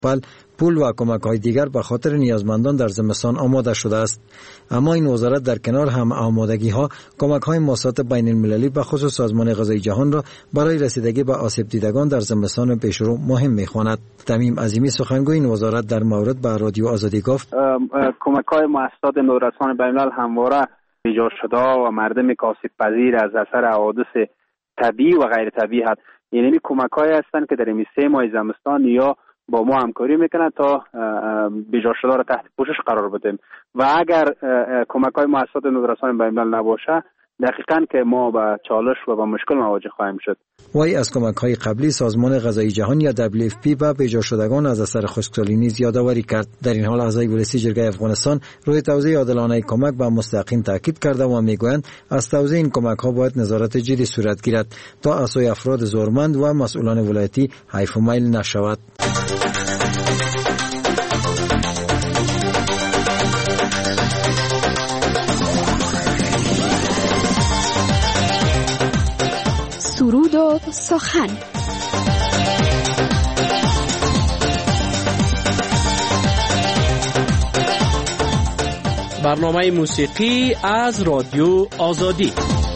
پول و کمک‌های دیگر به خاطر نیازمندان در زمستان آماده شده است. اما این وزارت در کنار هم آمادگی‌ها کمک‌های موسسات بین‌المللی به خصوص سازمان غذای جهان را برای رسیدگی به آسیب دیدگان در زمستان پیشرو مهم می‌خواند. تمیم عظیمی سخنگوی این وزارت در مورد به رادیو آزادی گفت: کمک‌های موسسات نورسان بین‌الملل همواره ایجاد شده و مردم آسیب پذیر از اثر حوادث طبیعی و غیر طبیعی هست. یعنی کمک‌هایی هستند که در این 3 ماه زمستان یا با ما همکاری میکنن تا بیجا شده را تحت پوشش قرار بدیم و اگر کمک‌های موسسات نورسان بین‌الملل نباشه دقیقاً که ما به چالش و به مشکل مواجه خواهیم شد. وی از کمک‌های قبلی سازمان غذایی جهان یا WFP به بیجا شدگان از اثر خشکسالی نیز یادآوری کرد. در این حال اعضای ولسی جرگه افغانستان روی توزیع عادلانه کمک به مستحقین تاکید کرده و میگویند از توزیع این کمک‌ها باید نظارت جدی صورت گیرد تا از سوی افراد زورمند و مسئولان ولایتی حیف و میل نشود. سرود و سخن. برنامه موسیقی از رادیو آزادی.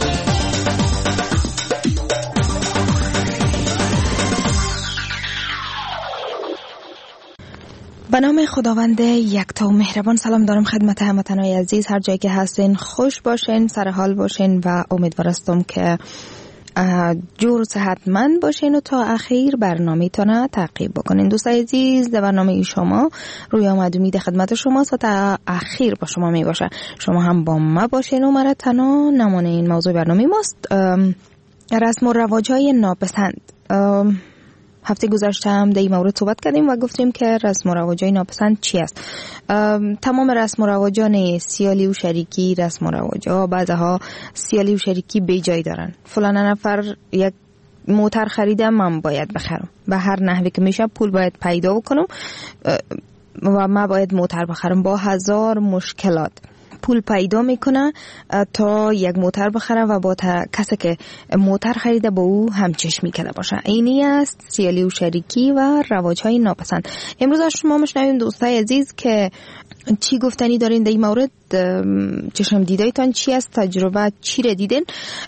به نام خداوند یکتا و مهربان سلام دارم خدمت هموطنان عزیز، هر جایی که هستین خوش باشین، سر حال باشین و امیدوارم که جور صحتمند باشین و تا اخیر برنامه‌تون تعقیب بکنین. دوستای عزیز، در برنامه شما روی آمد امید خدمت شما تا اخیر با شما می باشه. شما هم با ما باشین و مرا تنها نمونه. این موضوع برنامه ماست رسم و رواج‌های ناپسند. هفته گذشته هم در این مورد صحبت کردیم و گفتیم که رسم و رواج‌های ناپسند چی است. تمام رسم و رواجان سیالی و شریکی رسم و رواج‌ها بعضها سیالی و شریکی بی جای دارن. فلان نفر یک موتر خریدم من باید بخرم، به هر نحوی که میشه پول باید پیدا بکنم و من باید موتر بخرم. با هزار مشکلات پول پیدا میکنه تا یک موتر بخره و با کسی که موتر خریده با او همچشمی کرده باشه. اینی است سیالی و شریکی و رواج‌های ناپسند. امروز از شما میشنویم دوستای عزیز که چی گفتنی دارین در این مورد، چشم دیدایتان چی است، تجربه چی را دیدین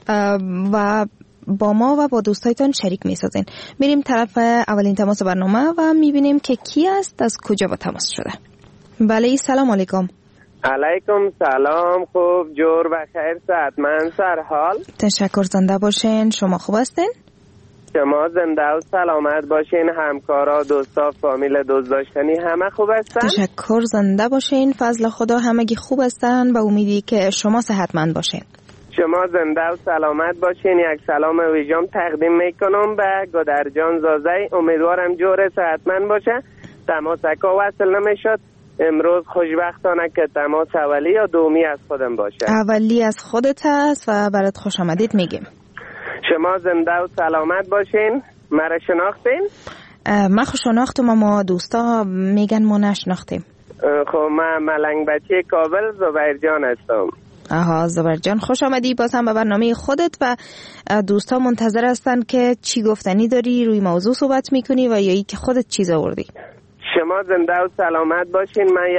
و با ما و با دوستایتان شریک میسازین. میریم طرف اولین تماس برنامه و میبینیم که کی است، از کجا با تماس شده. بله، سلام علیکم. علیکم سلام، خوب جور و خیر صحتمند سر حال. تشکر، زنده باشین. شما خوب هستین؟ شما زنده و سلامت باشین، همکارا دوستا فامیل دوست داشتنی همه خوب هستن؟ تشکر، زنده باشین، فضل خدا همگی خوب هستن و امیدی که شما صحتمند باشین. شما زنده و سلامت باشین. یک سلام ویژم تقدیم میکنم به گودرجان زازی، امیدوارم جور صحتمند باشه. تماسکا وصل نمیشد امروز، خوشبختانه که تماس اولی یا دومی از خودم باشه. اولی از خودت هست و برات خوش آمدید میگیم. شما زنده و سلامت باشین. مرا شناختین؟ من خوش شناختم اما دوستا میگن ما نشناختیم. خب من ملنگ بچه کابل زبیرجان هستم. آها، زبیرجان خوش آمدی باز هم به برنامه خودت و دوستا منتظر هستن که چی گفتنی داری، روی موضوع صحبت میکنی و یا ای که خودت چیز آوردی. شما زنده و سلامت باشین. من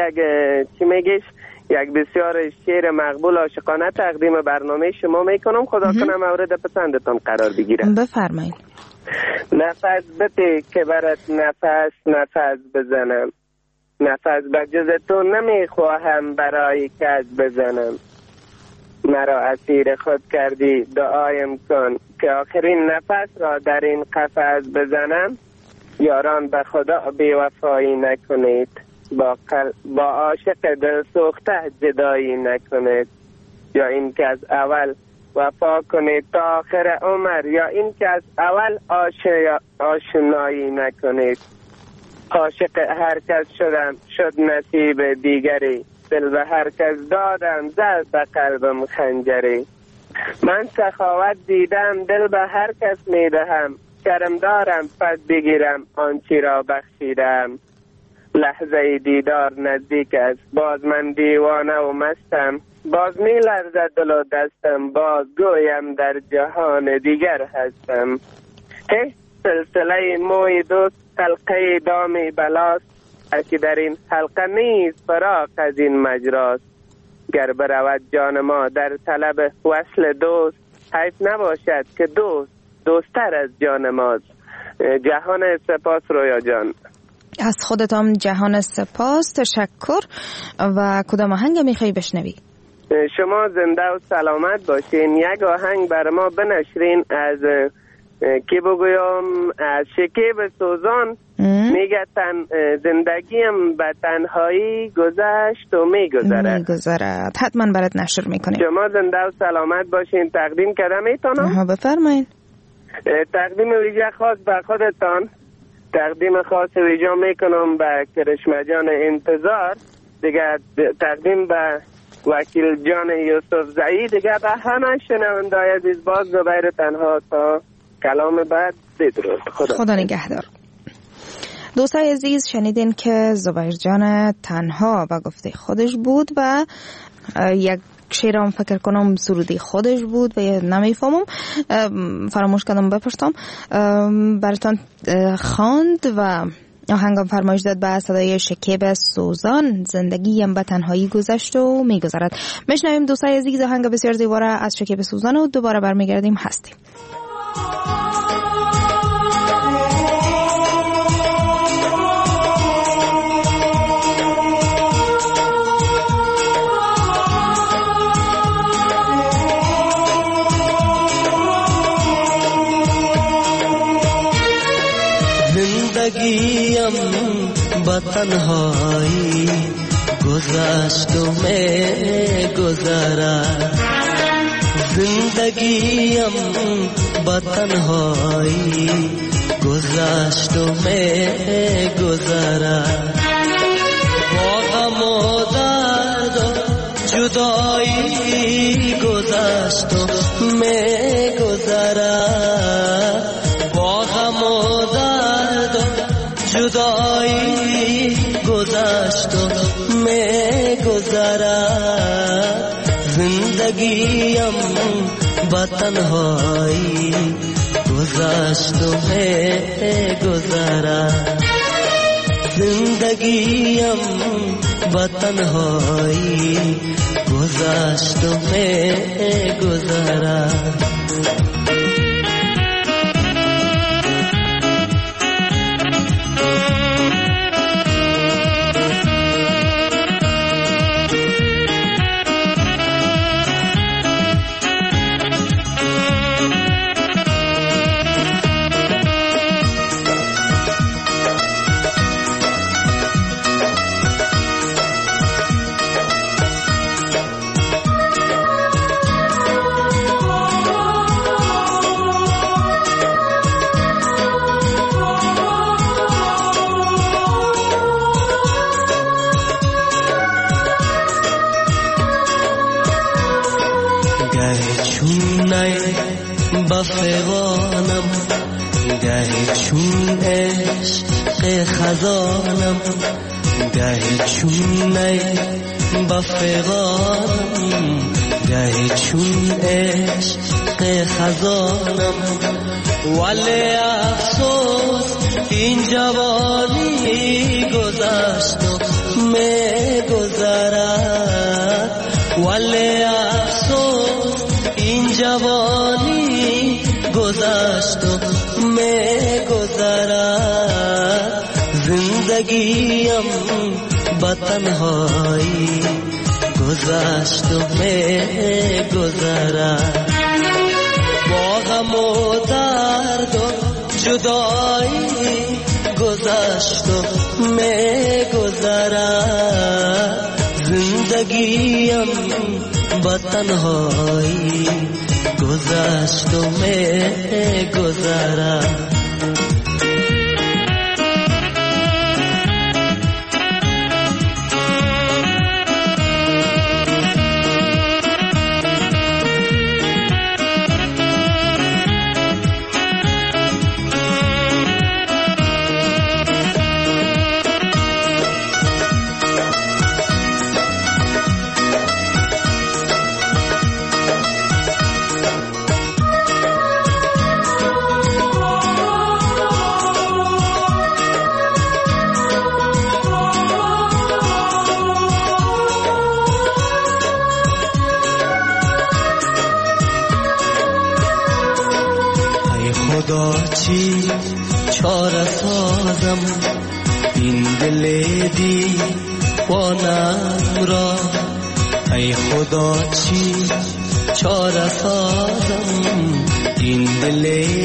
یک بسیار شعر مقبول عاشقانه تقدیم برنامه شما میکنم. خدا کنه مورد پسندتون قرار بگیره. بفرمایید. نفس بده که برات نفس بزنم، نفس به جز تو نمیخواهم برای کس بزنم. مرا اسیر خود کردی دعایم کن که آخرین نفس را در این قفس بزنم. یاران به خدا بی‌وفایی نکنید، با عاشق دل سوخته جدایی نکنید. یا این که از اول وفا کنید تا آخر عمر، یا این که از اول آشنایی نکنید. عاشق هر کس شدم شد نصیب دیگری، دل به هر کس دادم زد به قلبم خنجری. من سخاوت دیدم دل به هر کس میدهم، کرم دارم پس بگیرم آنچی را بخشیدم. لحظه دیدار نزدیک است، باز من دیوانه و مستم، باز می لرزد دل و دستم، باز گویم در جهان دیگر هستم. سلسله موی دوست حلقه دام بلاست، که در این حلقه نیست فراق از این مجراست. گر برود جان ما در طلب وصل دوست، حیف نباشد که دوستر از جان ماست. جهان سپاس رویا جان. از خودتان جهان سپاس، تشکر. و کدام آهنگ میخوایی بشنوی؟ شما زنده و سلامت باشین. یک آهنگ بر ما بنشرین از کی بگویم، از شکیب سوزان. میگه زندگیم به تنهایی گذشت و میگذرد. حتما برات نشر میکنیم. شما زنده و سلامت باشین. تقدیم کردم میتونم؟ بفرمایید. تقدیم ویژه خاص به خودتان، تقدیم خاص ویژه میکنم به کرشمه جان انتظار، دیگه تقدیم به وکیل جان یوسف زئی، دیگه به همه شنوندای عزیز. باز زبیر تنها تا کلام بعد. بدرود. خدا نگهدار. دوستای عزیز، شنیدین که زبیر جان تنها و گفته خودش بود و یک شیرام فکر کنم سرودی خودش بود و نمیفهمم، فراموش کردم بپرسم. براتون خواند و آهنگم فرمایش داد به صدای شکیب سوزان، زندگیم به تنهایی گذشت و میگذرد. میشنویم دوستای عزیز آهنگ بسیار زیبا از شکیب سوزان و دوباره برمیگردیم. هستیم. زندگیم با تنهایی گذشت و میگذرد. زندگیم با تنهایی گذشت و میگذرد. با غم و درد و جدایی گذشت و میگذرد. با غم و درد و جدایی گذشت و میگذرد. زندگیم با تنهایی گذشت و میگذرد. زندگیم با تنهایی گذشت و میگذرد. بفغانم گهی چون عشق خزانم، گهی چون نی بفغانم گهی چون عشق خزانم. ولی افسوس این جوانی گذشت و میگذرد. ولی افسوس این جوانی گذشت و میگذرد. زندگیم با تنهایی گذشت و میگذرد. با غم و درد و جدایی گذشت و میگذرد. زندگیم با تنهایی گذشت و میگذرد. چی چاره سازم این دل دیوانم را؟ ای خدا چی چاره سازم این دل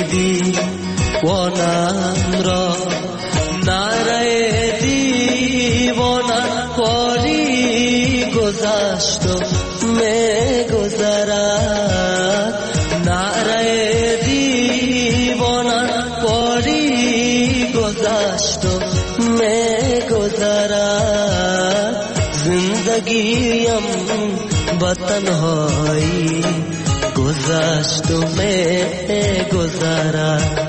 دیوانم را؟ نره دیوانم پاری گذشت و می گذرد. نره دیوانم پاری گذشت و می گذرد. زندگیم با تنهایی گذشت و می گذرد.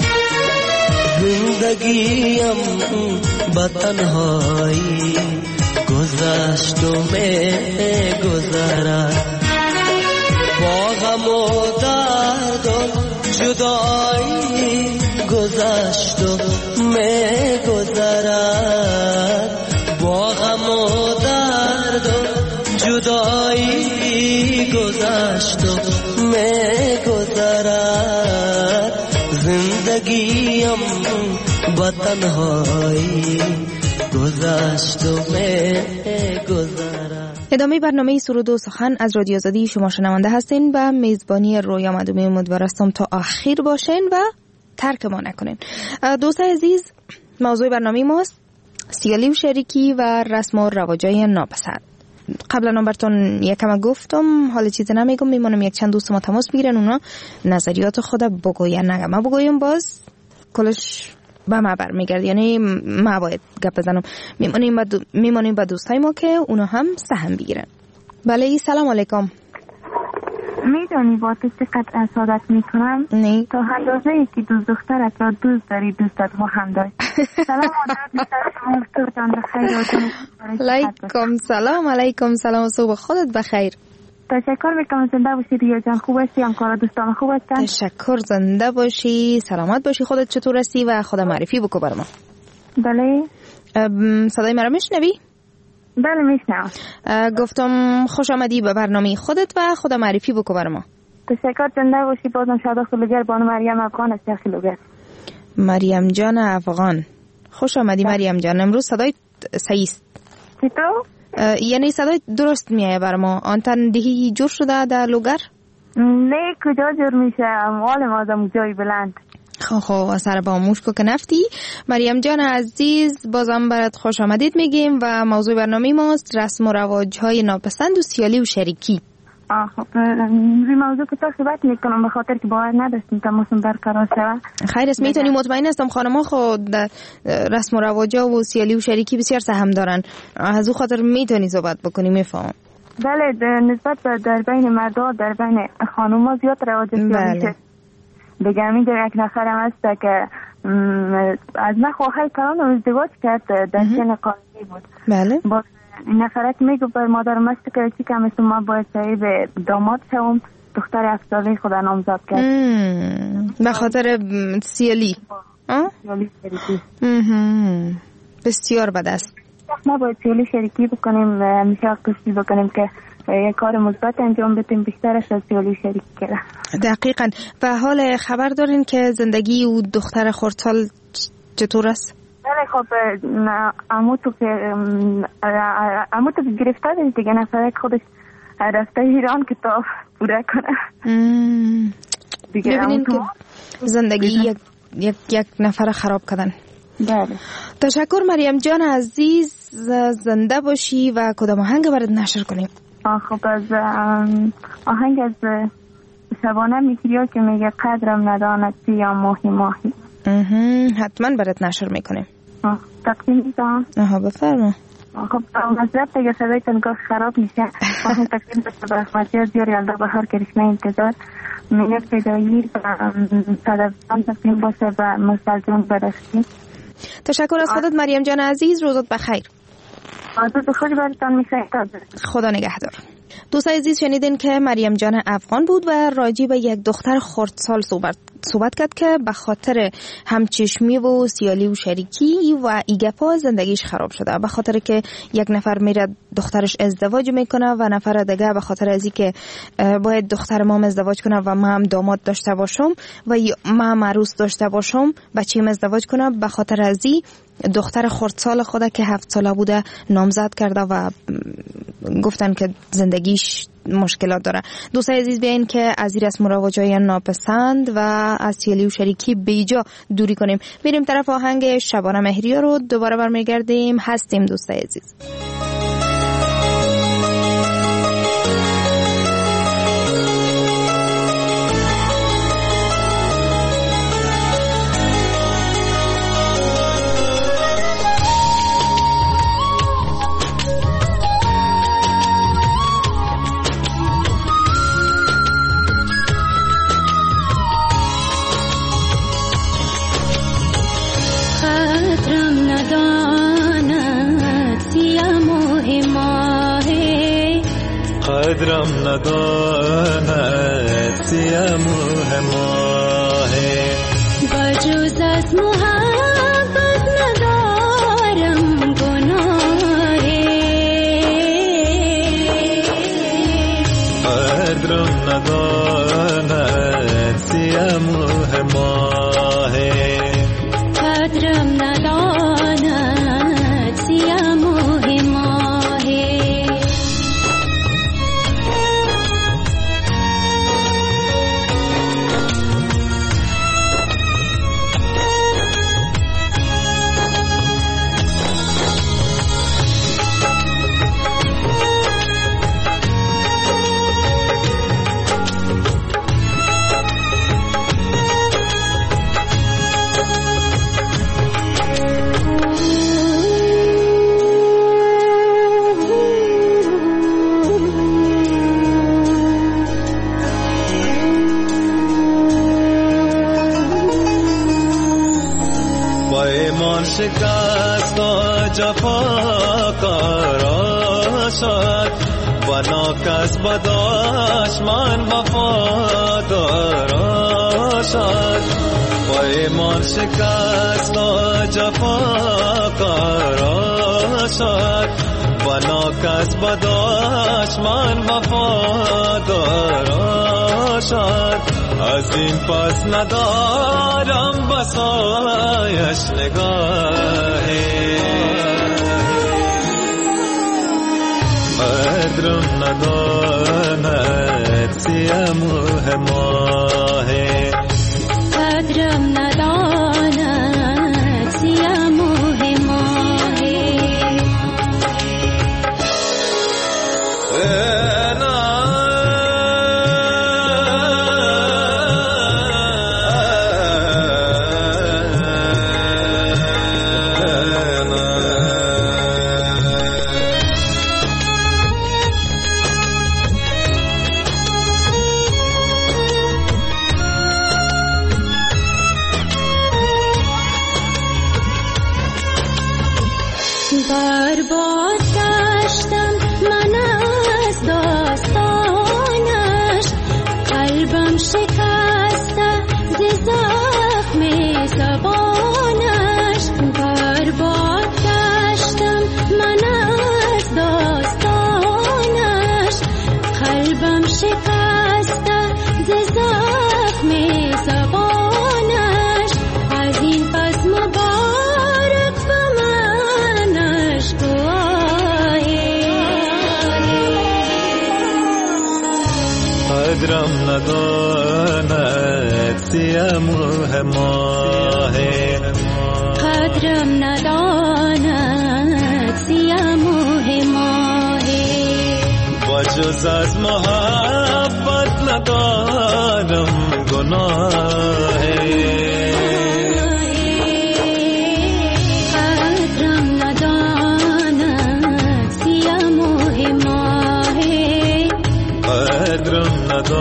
زندگیم با تنهایی گذشت و می گذرد. با غم و درد و جدایی گذشت و می گذرد. با غم و درد و جدایی گذشت و می گذرد. زندگیم با تنهایی گذشت و می گذرد. ادامه برنامه سرود و سخن از رادیو آزادی شما شنونده هستین و میزبانی رویا مدومی امیدوارم تا آخر باشین و ترک ما نکنین. دوستان عزیز، موضوع برنامه ماست سیالی و شریکی و رسم و رواجای ناپسند. قبلا براتون یکم گفتم، حالا چیزی نمیگم، میمونم یک چند دوست ما تماس بگیرن، اونا نظریات خود بگوین. نگم ما بگویم باز کلش به ما برمیگرد، یعنی ما باید گپ بزنم. میمونیم با دوستای ما که اونا هم سهم بگیرن. بله، سلام علیکم. میدونی با تو چقدر اسادت میکنم؟ نه تا اندازه ای که دوست دخترت را دوست داری دوستت ما هم داری. سلام علیکم علیکم سلام. علیکم سلام، صبح خودت بخیر. تشکر میکنم. زنده باشی ریا جان، خوب هستی؟ همکارا دوستان خوب هستن؟ تشکر، زنده باشی، سلامت باشی. خودت چطور هستی و خود معرفی بکو بر ما. بله. صدای مرا میشنوی؟ بله میشنوم. گفتم خوش آمدی به برنامه خودت و خود معرفی بکو بر ما. تشکر، زنده باشی. بازم شادا خلوگر بانو مریم افغان است. خلوگر مریم جان افغان، خوش آمدی مریم جان. امروز صدای صحیح است. چطور؟ یعنی صدای درست میایه بر ما. آنتن دهی جور شده در لوگر؟ نه، کجا جور میشه؟ مال مازم جای بلند. خب سر با موشکو که نفتی. مریم جان عزیز، بازم برات خوش آمدید میگیم و موضوع برنامه ماست رسم و رواج های ناپسند و سیالی و شریکی. خب روی موضوع که صحبت میکنم به خاطر که باور نداشتیم تا موسم برقرار شود. خیر است، میتونی مطمئن هستم خانم‌ها خود رسم و رواج‌ها و سیالی و شریکی بسیار سهم دارن، از او خاطر میتونی صحبت بکنی. میفهمم. بله، نسبت به در بین مردا در بین خانم‌ها زیاد رواج سیالی شد. دیگه اینجا یک نفرم هست که از من خواهر کلان ازدواج کرد، در سن قانونی بود. بله. با این نفرت میگو بر مادرم است که چی کم است ما باید صاحب داماد شوم. دختر 7 ساله خدا نامزد کرد به خاطر سیالی. سیالی شریکی. بسیار بد است. ما باید سیالی شریکی بکنیم و همیشه کوشش بکنیم که یک کار مثبت انجام بدیم، بیشترش از سیالی شریکی کرده. دقیقاً. و حال خبر دارین که زندگی او دختر خردسال چطور است؟ بله خب عمو تو گرفته دیگه، نفره خودش رفته ایران کتاب پوره کنه. ببینین که زندگی یک نفر خراب کردن. بله. تشکر مریم جان عزیز، زنده باشی و کدام آهنگ برات نشر کنیم؟ خب از آهنگ از شبانه میکریا که میگه قدرم ندانستی یا ماهی ماهی. حتما برات نشر میکنیم. تقسیم میدم. بفرما. خب مذرب دیگه صدای تنگاه خراب میشه. آهنگ تقسیم بسته به اخماتی از دیار یلده بهار کرشمه انتظار منک پیدایی و صدفان تقسیم باشه و مستلزم برشتی. تشکر از خودت مریم جان عزیز، روزت بخیر. روز خوش براتان میشه. خدا نگهدار. دوستان عزیز شنیدین که مریم جان افغان بود و راجع به یک دختر خردسال صحبت کرد که به خاطر همچشمی و سیالی و شریکی و ایگپا زندگیش خراب شده، به خاطر که یک نفر میره دخترش ازدواج میکنه و نفر دیگه به خاطر ازی که باید دختر ما ازدواج کنه و ما هم داماد داشته باشم و ما هم عروس داشته باشم بچه‌م ازدواج کنه، به خاطر ازی دختر خردسال خود که 7 ساله بوده نامزد کرده و گفتن که زندگیش مشکلات داره. دوستان عزیز بیاین که از این رسم و رواجای ناپسند و از سیالی و شریکی بیجا دوری کنیم. میریم طرف آهنگ شبانه مهریه رو دوباره برمیگردیم. هستیم دوستان عزیز. قدرم نداند سیم ماه بجز از محبت ندارم گناه قدرم نداند سیم ماه قدرم نداند سیم شکست و جفا کارا شد و ناکس بداش من وفادارا شد و ایمان شکست و جفا کارا شد و ناکس بداش من وفادارا شد از این پس ندارم بسایش نگاهی قدرم نداند سیم ماه قدرم نداند سیم ماه قدرم نداند سیم ماه قدرم نداند سیم ماه و جز از محبت ندارم گناه قدرم نداند سیم ماه قدرم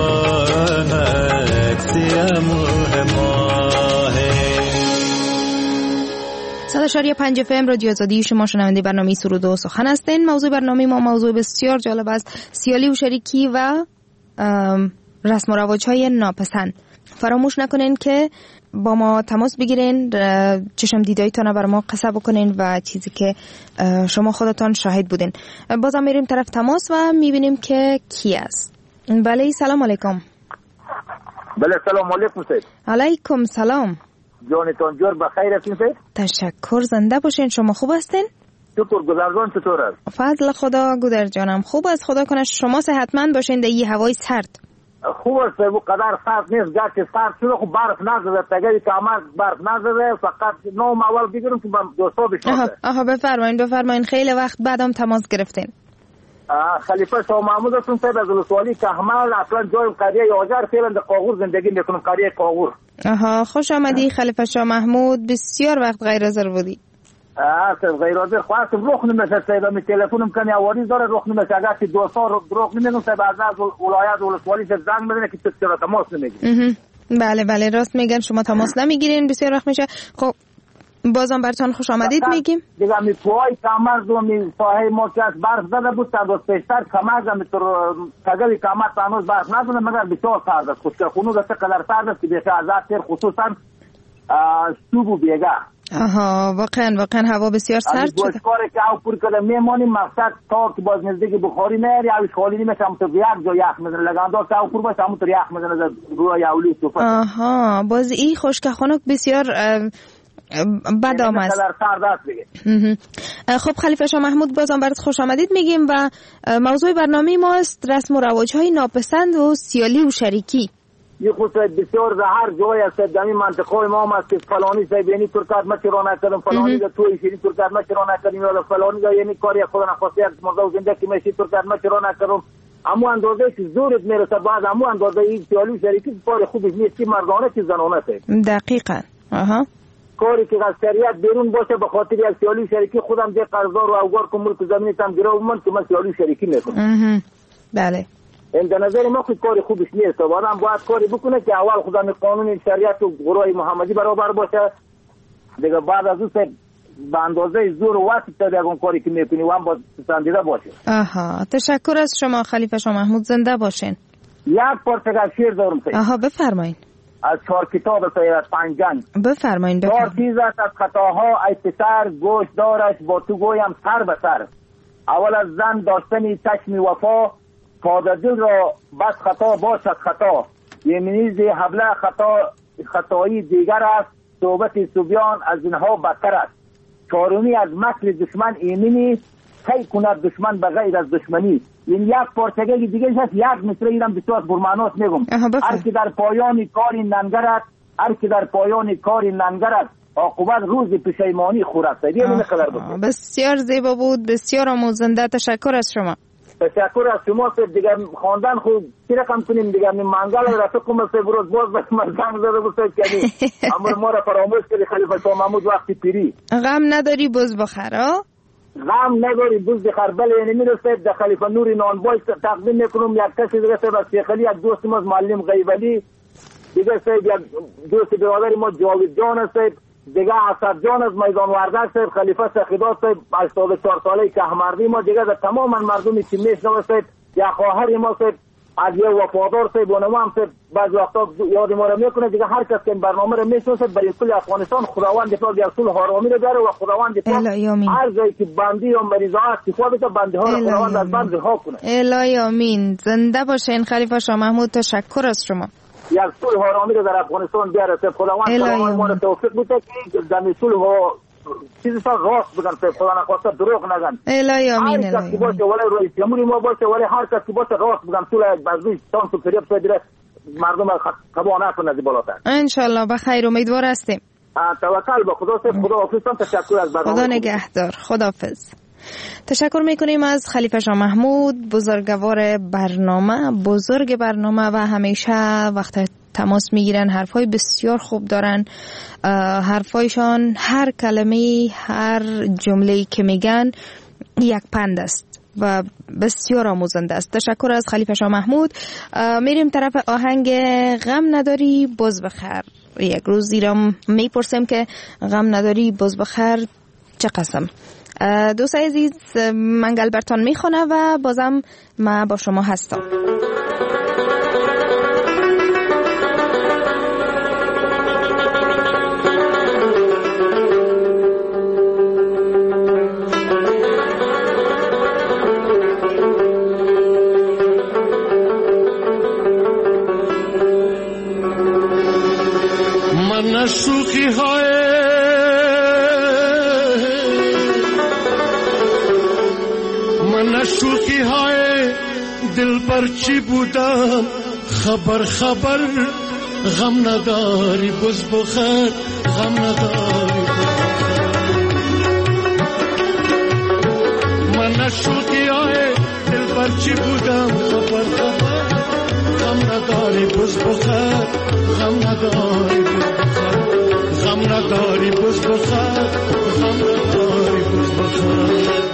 نداند سیم ماه. 104.7 101.5 FM رادیو آزادی. شما شنونده برنامه سرود و سخن هستین. موضوع برنامه ما موضوع بسیار جالب است: سیالی و شریکی و رسم و رواج‌های ناپسند. فراموش نکنین که با ما تماس بگیرین، چشم دیدایتان بر ما قصه بکنین و چیزی که شما خودتان شاهد بودین. بازم میریم طرف تماس و میبینیم که کی است. بله، سلام علیکم. بله، سلام علیکم سید. علیکم سلام. جانتان جور بخیر هستین سید؟ تشکر، زنده باشین. شما خوب هستین؟ شکر. گذرگان چطور است؟ فضل خدا. گودر جانم خوب است، خدا کنه شما صحتمند باشین در این هوای سرد. خوب است، و قدر سرد نیست. گرچه سرد شده خب برف نزده، تگری کامر برف نزده. فقط نام اول بگیرم که دوستا بشناسه. آها بفرمایین. خیلی وقت بعدم تماس گرفتین. خلیفه شاه محمود هستم سید، از ولسوالی کهمل. اصلا جایم قریه یاجر، فعلا در قاغور زندگی میکنم، قریه قاغور. خوش آمدی خلیفه شاه محمود. بسیار وقت غیر حاضر بودی. غیر حاضر خواستم روخ نمیشه سید، می تلفنم کنی آواری داره روخ نمیشه. اگر که دوستا روخ نمیگم سید، از ولایت ولسوالی سے زنگ میزنه که چرا تماس نمیگیری. بله راست میگن، شما تماس نمیگیرین، بسیار وقت میشه. خب بازم براتون خوش آمدید میگیم. دیگه می توای کامر دو می ساحه ما که از برف زده بود تا دو پیشتر کمر می تو تگری کامر تانوز برف نزده، مگر بسیار سرد است. خود که خونو دسته قدر سرد است که بیشه ازاد تر، خصوصا صبح و بیگه. واقعا هوا بسیار سرد شده. گوشکاری که او پر کده میمانیم، مقصد تا که باز نزدیک بخاری میاری اوش خالی نمیشه، هم تو یک جا یخ میزنه. لگاندار که او پر باشه همون تو یخ میزنه روی اولی صفت. باز این خشک خنک بسیار بد آمد. خب خلیفه شاه محمود، بازم برات خوش آمدید میگیم و موضوع برنامه ما است رسم و رواج‌های ناپسند و سیالی و شریکی. یہ خود بسیار زهر جای است در این منطقه ما است که فلانی زیبینی ترکات ما چرا نکردم، فلانی دا توی شیری ترکات ما چرا نکردیم، یا فلانی دا یعنی کاری خود نخواسته یک مرد زنده که میشی ترکات ما چرا نکردم. اما اندازه که زورت میرسه بعد اما اندازه این سیالی شریکی کار خوبی نیست، که مردانه که زنانه است. دقیقاً. کاری که از شریعت بیرون باشه به خاطر یک سیالی شریکی خودم ده قرضدار و اوگار که ملک زمینیتم گرو من که من سیالی شریکی میکنم. بله. این در نظر ما خود کاری خوبش نیست. آدم باید کاری بکنه که اول خدا قانون شریعت و گروه محمدی برابر باشه، دیگه بعد از اون به اندازه زور و وقت تا دیگه کاری که میکنی و هم باید پسندیده باشه. تشکر از شما خلیفه شاه محمود، زنده باشین. یک پرتگاه شعر دارم سید. بفرمایید. از 4 کتاب سید 5 جنگ. بفرمایید. 4 چیز است از خطاها ای پسر، گوش دارش با تو گویم سر به سر. اول از زن داشتنی چشم وفا، تا دل را بس خطا باشد خطا. یمینیز حبله خطایی دیگر است، صحبت صبیان از اینها بدتر است. چهارمی از مکر دشمن ایمنی، کی کند دشمن به غیر از دشمنی. این یک پارچگه دیگه هست، یک مصره ایرم بسیار برمانات میگم. هر که در پایان کاری ننگرد، هر که در پایان کاری ننگرد، عاقبت روز پشیمانی خورد. بسیار زیبا بود، بسیار آموزنده. تشکر از شما. تشکر از شما. دیگه خواندن خوب چی رقم کنیم دیگه. من منگل رفت کنم سه بروز باز بس مرزنگ زده بسید کنی. اما ما را فراموش کردی خلیفه شاه محمود وقتی پیری. غم نداری بز بخر. غم نداری بز بخر. بله یعنی میرسید در خلیفه نوری نانبای تقدیم میکنم. یک کسی دیگه سید از شیخ علی، یک دوست ما معلم غیبلی، دیگه سید یک دوست برادر ما جاوید جان است، دیگه اسد جان از میدان وردک سید، خلیفه سخیدات سید 84 ساله کهمردی ما، دیگه در تمام مردمی که میشنوه سید، یا خواهر ما سید از یه وفادار سید بونما هم سید بعض وقتا یاد ما رو میکنه. دیگه هر کس که این برنامه رو میشنوه سید برای کل افغانستان خداوند پاک یک صلح آرامی رو داره و خداوند پاک هر جایی که بندی یا مریضا استفاده تا بنده ها رو خداوند از بند رها کنه. الهی آمین. زنده باشین خلیفه شاه محمود. تشکر از شما. یک صلح آرامی رو در افغانستان بیاره. خداوند ما رو توفیق بده که در صلح و چیزی راست بگن، خدا نخواسته دروغ نگن. الهی آمین. هر کس که باشه ولی رئیس جمهوری ما باشه ولی هر کس که باشه راست بگن، صلح از روی تانس و فریب سایده مردم تباه نکنه از بالاتر. انشالله بخیر، امیدوار هستیم. توکل به خدا. خدا حافظتان. تشکر از برنامه. خدا نگهدار. خداحافظ. تشکر میکنیم از خلیفه شاه محمود، بزرگوار برنامه، بزرگ برنامه و همیشه وقت تماس میگیرن. حرفای بسیار خوب دارن. حرفایشان هر کلمه، هر جمله‌ای که میگن یک پند است و بسیار آموزنده است. تشکر از خلیفه شاه محمود. میریم طرف آهنگ غم نداری بز بخر. یک روز ایرام میپرسیم که غم نداری بز بخر چه قسم. دوست عزیز منگل برتان میخونه و بازم ما با شما هستم. من شوخی های شوخی های دل پر چی بودم خبر غم نداری بز بخیر غم نداری من شوخی های دل پر چی بودم خبر غم نداری بز بخیر غم نداری غم نداری بز بخیر غم نداری بز بخیر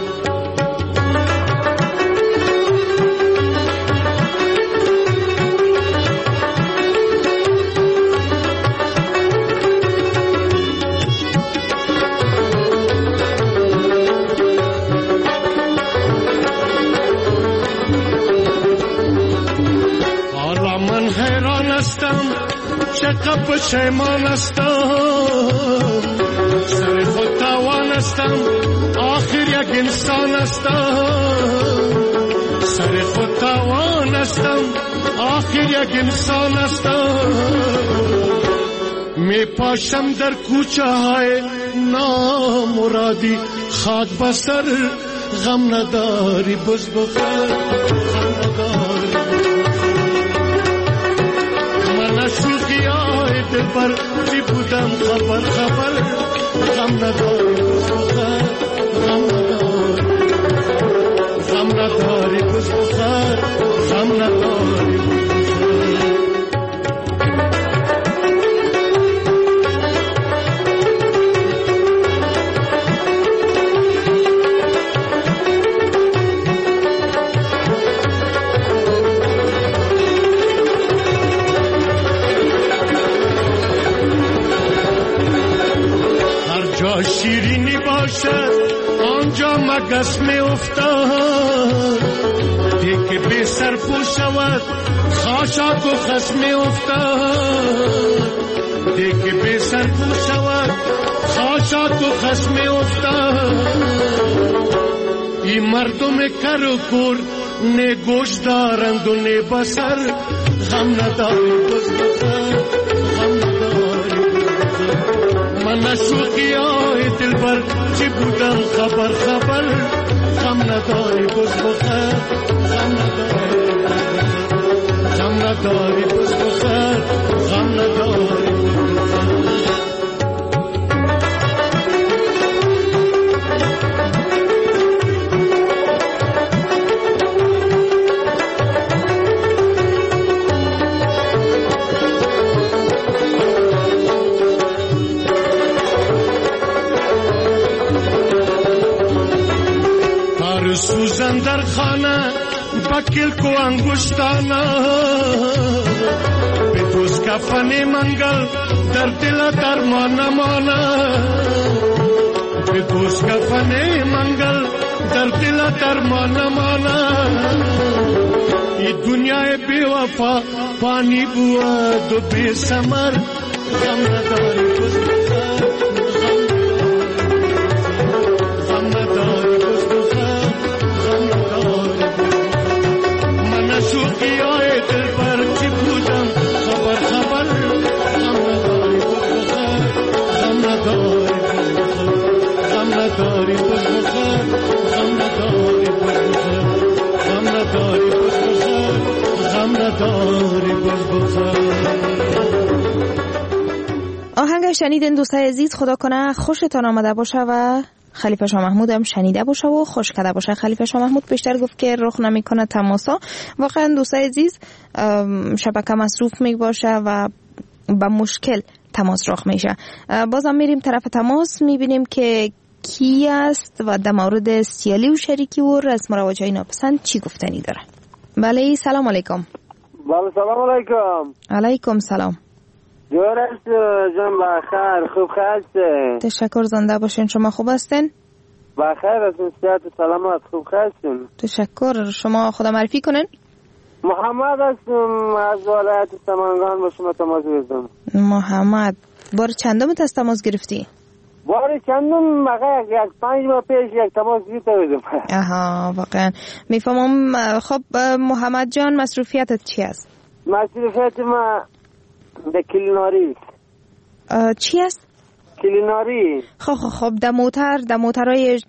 چقدر پشیمان هستم سر خود توان هستم آخر یک انسان هستم سر خود توان هستم آخر یک انسان هستم می پاشم در کوچه های نامرادی خاک بسر غم نداری بز بخیر غم نداری شوخی های دل پر چی بودم خبر غم نداری بز بخیر غم نداری غم نداری بز بخیر غم نداری بز بخیر شیرینی باشد آنجا مگس می افتاد دیگه بی سر پو شود خاشاک و خس می افتاد دیگه بی سر پو شود خاشاک و خس می افتاد این مردم کر و کور نه گوش دارند و نه بسر غم نداری بز بخیر غم نداری من شوخی های دل بر چی بودم خبر غم نداری بز بخیر غم نداری غم نداری بز بخیر غم نداری سوزن در خانه بکل کو انگشتانا به دوست کفن منگل در دل درمان مانا به دوست کفن منگل در دل درمان مانا ای دنیای بی وفا پانی بود و بی ثمر غم نداری بز بخیر غم نداری بز بخیر شوخی های دل پر چی بودم خبر غم نداری بز بخیر غم نداری غم نداری بز بخیر غم نداری بز بخیر غم نداری بز بخیر غم نداری بز بخیر. آهنگ شنیدین دوستای عزیز، خدا کنه خوشتان آمده باشه و خلیفه شاه محمود هم شنیده باشه و خوش کرده باشه. خلیفه شاه محمود بیشتر گفت که رخ نمیکنه تماسا. واقعا دوستای عزیز شبکه مصروف می باشه و با مشکل تماس رخ میشه. بازم میریم طرف تماس، میبینیم که کی است و در مورد سیالی و شریکی و رسم و رواجای ناپسند چی گفتنی داره. بله سلام علیکم. بله سلام علیکم. علیکم سلام. جورست جان بخیر، خوب هستین؟ تشکر، زنده باشین. شما خوب هستین؟ بخیر از صحت و سلامت. خوب هستین؟ تشکر. شما خدا معرفی کنین. محمد هستم از ولایت سمنگان با شما تماس گرفتم. محمد، بار چندم تماس گرفتی؟ بار چندم مگه یک 5 ماه پیش یک تماس گرفتم. آها واقعا میفهمم. خب محمد جان، مصروفیتت چی است؟ مصروفیت ما در کلیناری. چی است؟ کلیناری. خب در موترهای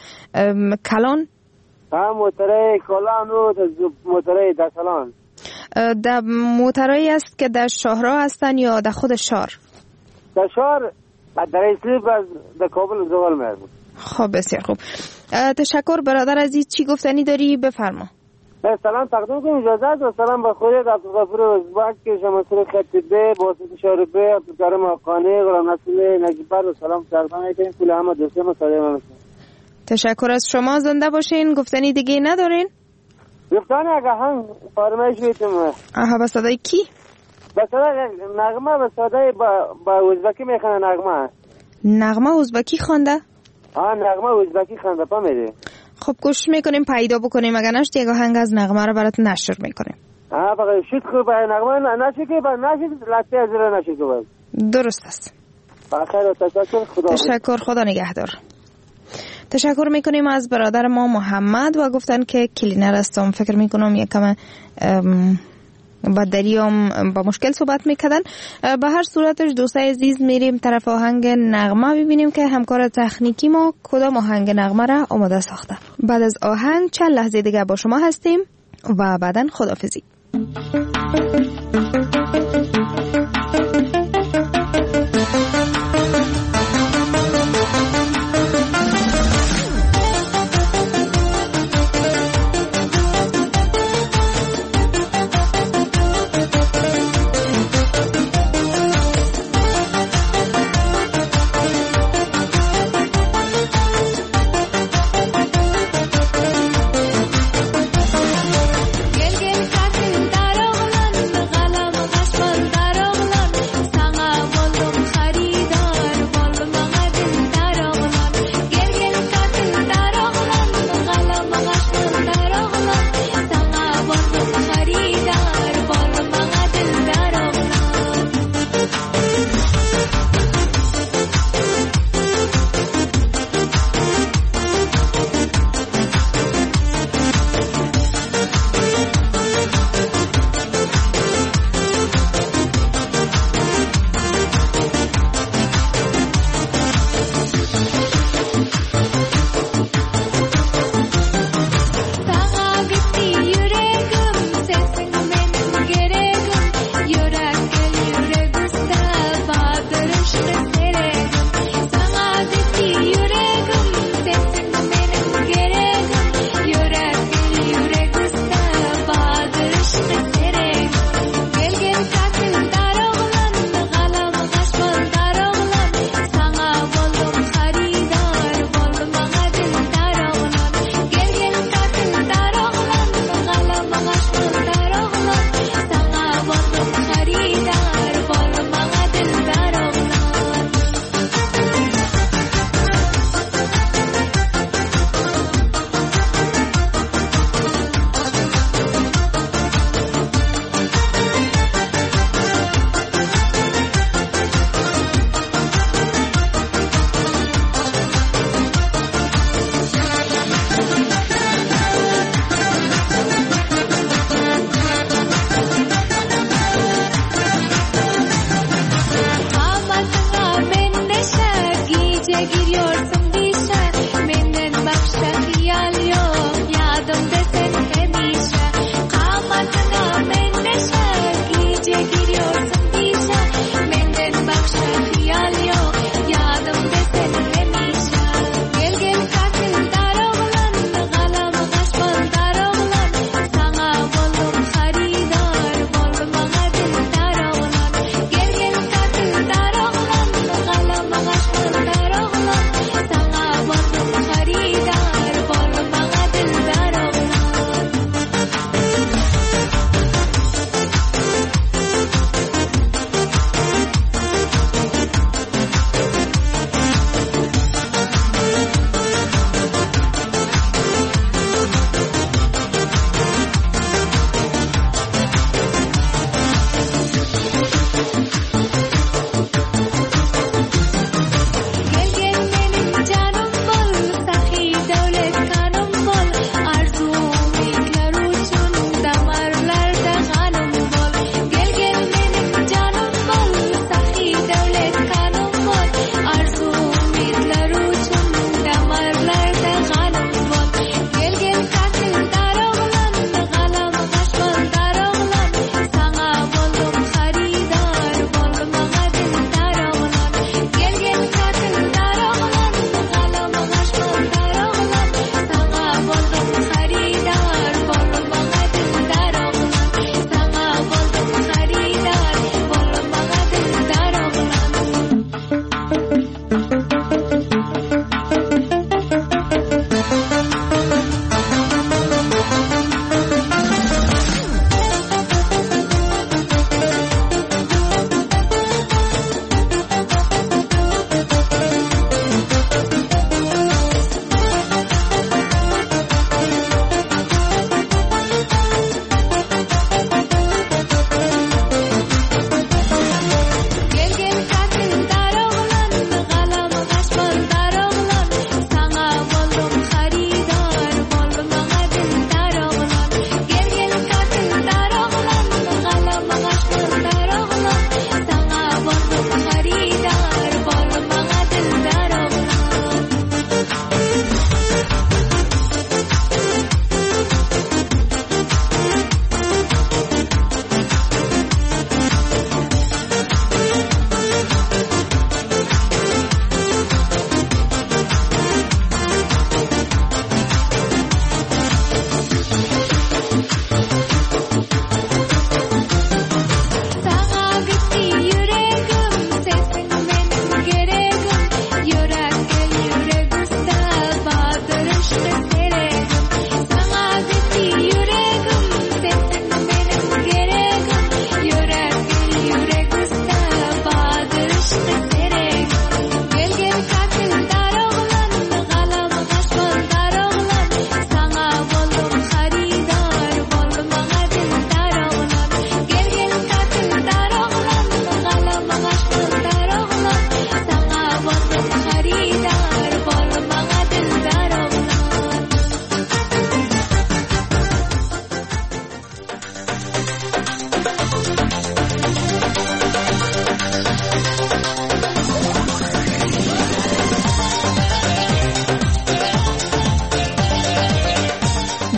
کلان؟ ها، موترهای کلان و موترهای دکلان. در موترهایی است که در شهرها هستن یا در خود شهر؟ در شهر، در اسلیب از در کابل زوال میرم. خب بسیار خوب. تشکر برادر عزیز. چی گفتنی داری؟ بفرما. سلام تقدیم کنم اجازه است و سلام به خودت عبدالغفور ازبک که شمسر خطیبه باسط شاربه عبدالکرم آقانی غلام نسل نجیبر و سلام تقدیم کنیم کل همه دوستان و صدای من. تشکر از شما. زنده باشین. گفتنی دیگه ندارین؟ گفتنی اگه هم فرمایش بیتیم. آها، به صدای کی؟ به صدای نغمه، به صدای با ازبکی میخونه. نغمه ازبکی خونده؟ نغمه ازبکی خونده. پا میده. خب گوش میکنیم پیدا بکنیم. اگر نشد یک آهنگ از نغمه رو برات نشر میکنیم. بقیه شد خوب نغمه نشد که نشد لطفی از رو نشد که باید. درست است. بخیر و تشکر. تشکر. خدا نگهدار. تشکر میکنیم از برادر ما محمد و گفتن که کلینر هستم. فکر میکنم یکم با دریام با مشکل صحبت میکردن. به هر صورتش دوستای عزیز میریم طرف آهنگ نغمه ببینیم که همکار تکنیکی ما کدام آهنگ نغمه را آماده ساخته. بعد از آهنگ چند لحظه دیگه با شما هستیم و بعداً خداحافظی. گل گل کاتن دارو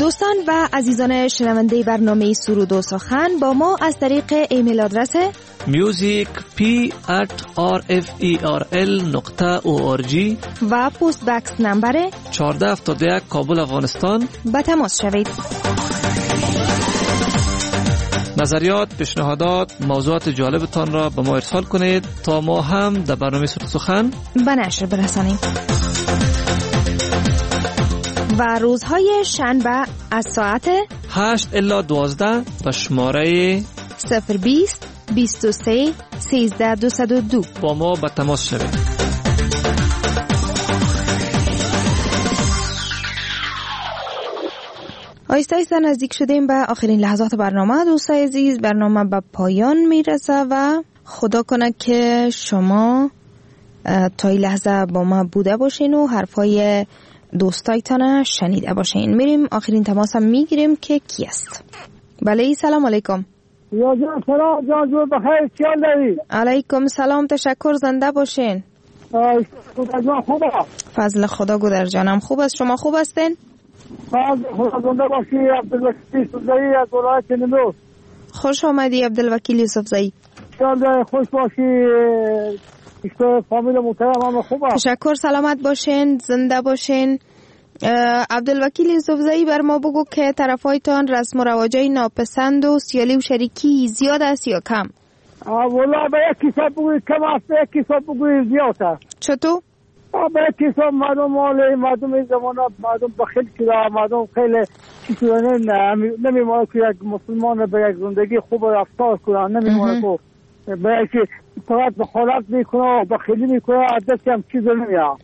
دوستان و عزیزان شنونده برنامه سرود و سخن با ما از طریق ایمیل آدرس musicp@rferl.org و پست بکس نمبر 1471 کابل افغانستان به تماس شوید. نظریات، پیشنهادات، موضوعات جالبتان را به ما ارسال کنید تا ما هم در برنامه سرود سخن به نشر برسانیم. و روزهای شنبه از ساعت 8 الی 12 به شماره 020 23 13 202 با ما به تماس شوید. آیسته آیسته نزدیک شدیم به آخرین لحظات برنامه. دوستای عزیز، برنامه به پایان میرسه و خدا کنه که شما تا این لحظه با ما بوده باشین و حرفای دوستایتان شنیده باشین. میریم آخرین تماس هم میگیریم که کی است. بله، سلام علیکم. یا جان سلام جان، جو بخیر، چیال داری؟ علیکم سلام، تشکر، زنده باشین. خدا جان خوبه؟ فضل خدا گودر جانم خوب است. شما خوب هستین؟ فضل خدا زنده باشی. عبدالوکیل یوسفزئی از ولایت نیمروز. خوش آمدی عبدالوکیل یوسفزئی. چیال خوش باشی. فامیل محترم هم خوبه. تشکر، سلامت باشین، زنده باشین. عبدالوکیل یوسفزئی بر ما بگو که طرفایتان رسم و رواجای ناپسند و سیالی و شریکی زیاد است یا کم؟ والا به یک حساب بگوی کم است، به یک حساب بگوی زیاد است. چطور؟ به یک حساب مردم مالی، مردم این زمانه مردم بخیل شده، مردم خیلی چی شده، نمیمونه که یک مسلمان به یک زندگی خوب رفتار کنه، نمیمونه که به یک فقط بخالت میکنه و بخیلی میکنه، دستی هم چیز نمیاد.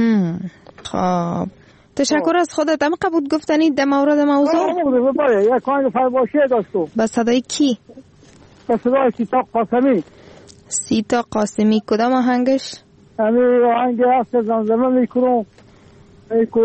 خب تشکر از خودت. هم قبول گفتنی در مورد موضوع یک آهنگ فرباشی داشتم. با صدای کی؟ با صدای سیتا قاسمی. سیتا قاسمی کدام آهنگش؟ همین آهنگ هست زمزمه میکنم ایکو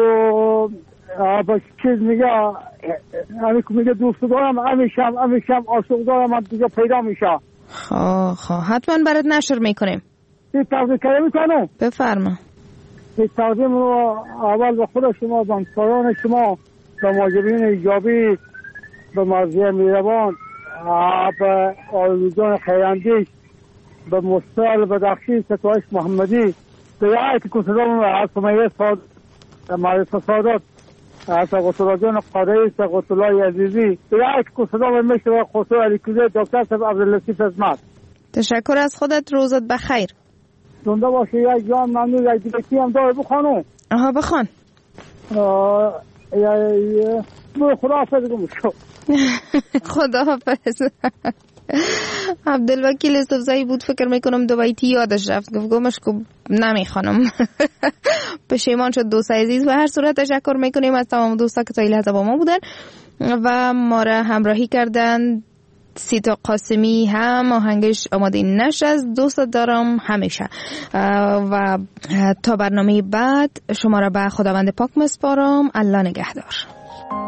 با چیز میگه، همین که میگه دوست دارم همیشم عاشق دارم، من دیگه پیدا میشه. خواه حتما برات نشر میکنیم. این تقدیم کرده میکنم. بفرما. این تقدیم رو اول به خود شما، به همکاران شما، به مهاجرین ایجابی، به مرضیه میروان، به آلوزان خیراندیش، به مستقل بدخشی، ستایش محمدی، به یکی که صدام از سمیه سادات، معرفت سادات، از سقوطلا جان قادری، سقوطلا عزیزی، به یکی که صدام میشه و خسرو علیکوزه، دکتر صاحب عبداللطیف عظمت. تشکر از خودت، روزت بخیر. زنده باشه. یک جان ممنون. یک دیگه هم داره بخوانم. آها بخوان. خدا حافظ گمشو. خدا حافظ. عبدالوکیل یوسفزئی بود، فکر میکنم دو بیتی یادش رفت، گمش که نمیخوانم. پشیمان شد دوست عزیز. و هر صورت تشکر میکنیم از تمام دوستا که تا این لحظه با ما بودن و ما را همراهی کردن. سیتا قاسمی هم آهنگش آماده نشست. دوست دارم همیشه. و تا برنامه بعد شما را به خداوند پاک مسپارم. الله نگهدار.